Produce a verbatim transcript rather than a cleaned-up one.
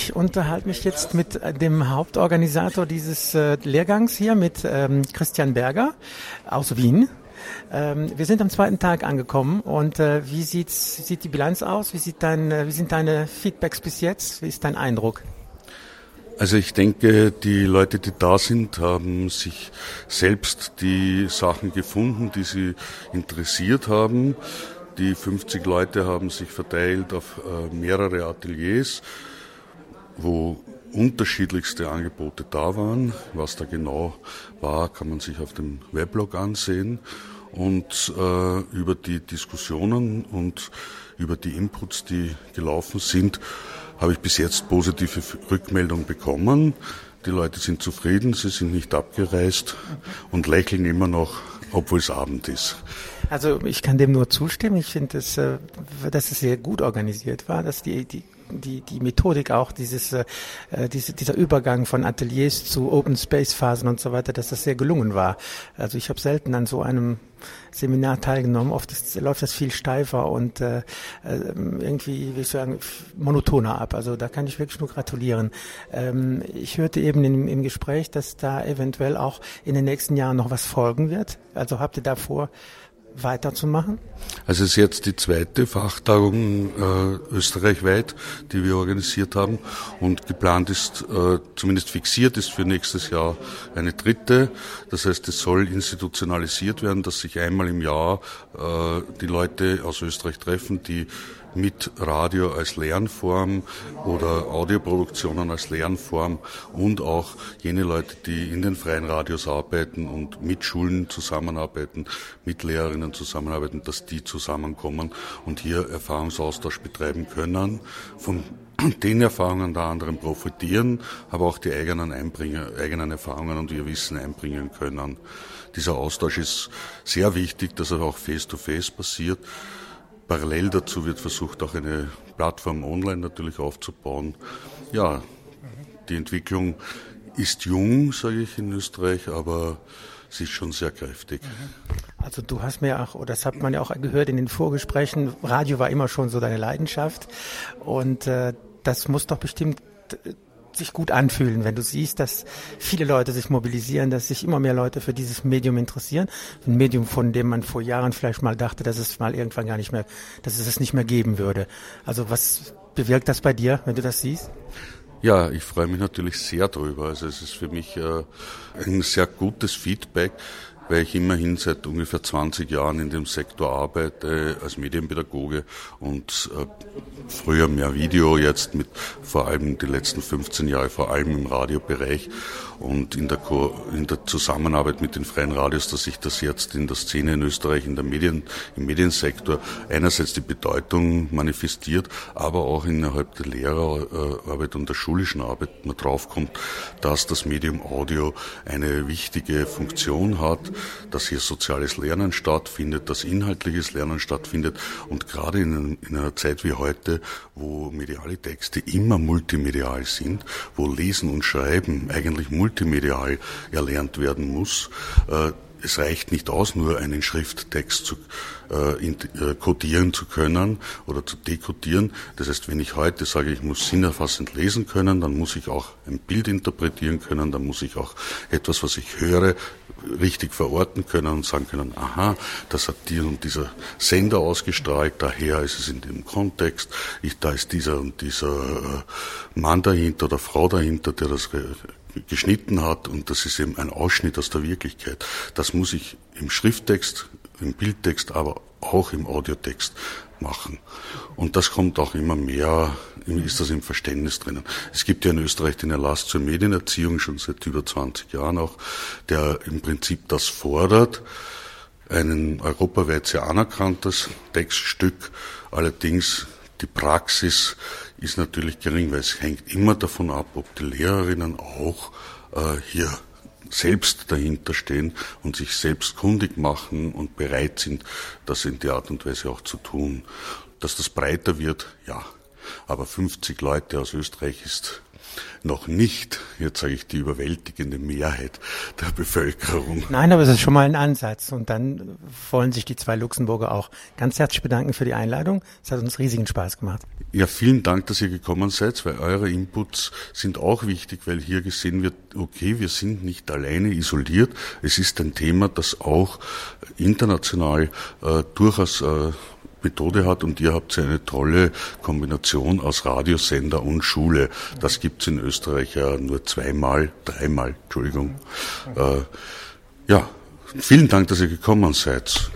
Ich unterhalte mich jetzt mit dem Hauptorganisator dieses äh, Lehrgangs hier, mit ähm, Christian Berger aus Wien. Ähm, wir sind am zweiten Tag angekommen und äh, wie sieht's, sieht die Bilanz aus? Wie, sieht dein, äh, wie sind deine Feedbacks bis jetzt? Wie ist dein Eindruck? Also ich denke, die Leute, die da sind, haben sich selbst die Sachen gefunden, die sie interessiert haben. Die fünfzig Leute haben sich verteilt auf äh, mehrere Ateliers, wo unterschiedlichste Angebote da waren. Was da genau war, kann man sich auf dem Weblog ansehen. Und äh, über die Diskussionen und über die Inputs, die gelaufen sind, habe ich bis jetzt positive Rückmeldungen bekommen. Die Leute sind zufrieden, sie sind nicht abgereist und lächeln immer noch, obwohl es Abend ist. Also ich kann dem nur zustimmen. Ich finde, dass, dass es sehr gut organisiert war, dass die, die Die, die Methodik auch, dieses, äh, diese, dieser Übergang von Ateliers zu Open Space Phasen und so weiter, dass das sehr gelungen war. Also ich habe selten an so einem Seminar teilgenommen. Oft ist, läuft das viel steifer und äh, irgendwie, wie ich sagen, monotoner ab. Also da kann ich wirklich nur gratulieren. Ähm, ich hörte eben im, im Gespräch, dass da eventuell auch in den nächsten Jahren noch was folgen wird. Also habt ihr da vor, weiterzumachen? Also es ist jetzt die zweite Fachtagung äh, österreichweit, die wir organisiert haben, und geplant ist, äh, zumindest fixiert ist für nächstes Jahr eine dritte. Das heißt, es soll institutionalisiert werden, dass sich einmal im Jahr äh, die Leute aus Österreich treffen, die mit Radio als Lernform oder Audioproduktionen als Lernform und auch jene Leute, die in den freien Radios arbeiten und mit Schulen zusammenarbeiten, mit Lehrerinnen zusammenarbeiten, dass die zusammenkommen und hier Erfahrungsaustausch betreiben können, von den Erfahrungen der anderen profitieren, aber auch die eigenen, Einbringer, eigenen Erfahrungen und ihr Wissen einbringen können. Dieser Austausch ist sehr wichtig, dass er auch face-to-face passiert. Parallel dazu wird versucht, auch eine Plattform online natürlich aufzubauen. Ja, die Entwicklung ist jung, sage ich, in Österreich, aber sie ist schon sehr kräftig. Also du hast mir auch, oder das hat man ja auch gehört in den Vorgesprächen, Radio war immer schon so deine Leidenschaft und äh, das muss doch bestimmt äh, sich gut anfühlen, wenn du siehst, dass viele Leute sich mobilisieren, dass sich immer mehr Leute für dieses Medium interessieren. Ein Medium, von dem man vor Jahren vielleicht mal dachte, dass es mal irgendwann gar nicht mehr, dass es es nicht mehr geben würde. Also was bewirkt das bei dir, wenn du das siehst? Ja, ich freue mich natürlich sehr darüber. Also es ist für mich äh, ein sehr gutes Feedback, weil ich immerhin seit ungefähr zwanzig Jahren in dem Sektor arbeite als Medienpädagoge und äh, früher mehr Video, jetzt mit vor allem die letzten fünfzehn Jahre vor allem im Radiobereich und in der, Ko- in der Zusammenarbeit mit den freien Radios, dass sich das jetzt in der Szene in Österreich, in der Medien, im Mediensektor einerseits die Bedeutung manifestiert, aber auch innerhalb der Lehrerarbeit und der schulischen Arbeit man draufkommt, dass das Medium Audio eine wichtige Funktion hat, dass hier soziales Lernen stattfindet, dass inhaltliches Lernen stattfindet und gerade in, in einer Zeit wie heute, wo mediale Texte immer multimedial sind, wo Lesen und Schreiben eigentlich multimedial erlernt werden muss, äh, es reicht nicht aus, nur einen Schrifttext zu äh, in, äh, kodieren zu können oder zu dekodieren. Das heißt, wenn ich heute sage, ich muss sinnerfassend lesen können, dann muss ich auch ein Bild interpretieren können, dann muss ich auch etwas, was ich höre, richtig verorten können und sagen können, aha, das hat dieser und dieser Sender ausgestrahlt, daher ist es in dem Kontext, ich, da ist dieser und dieser äh, Mann dahinter oder Frau dahinter, der das re- geschnitten hat, und das ist eben ein Ausschnitt aus der Wirklichkeit. Das muss ich im Schrifttext, im Bildtext, aber auch im Audiotext machen. Und das kommt auch immer mehr, ist das im Verständnis drinnen. Es gibt ja in Österreich den Erlass zur Medienerziehung, schon seit über zwanzig Jahren auch, der im Prinzip das fordert, ein europaweit sehr anerkanntes Textstück, allerdings die Praxis ist natürlich gering, weil es hängt immer davon ab, ob die Lehrerinnen auch äh, hier selbst dahinter stehen und sich selbst kundig machen und bereit sind, das in der Art und Weise auch zu tun. Dass das breiter wird, ja. Aber fünfzig Leute aus Österreich ist noch nicht, jetzt sage ich die überwältigende Mehrheit der Bevölkerung. Nein, aber es ist schon mal ein Ansatz. Und dann wollen sich die zwei Luxemburger auch ganz herzlich bedanken für die Einladung. Es hat uns riesigen Spaß gemacht. Ja, vielen Dank, dass ihr gekommen seid, weil eure Inputs sind auch wichtig, weil hier gesehen wird, okay, wir sind nicht alleine isoliert. Es ist ein Thema, das auch international äh, durchaus äh, Methode hat, und ihr habt eine tolle Kombination aus Radiosender und Schule. Das gibt's in Österreich ja nur zweimal, dreimal, Entschuldigung. Äh, ja, vielen Dank, dass ihr gekommen seid.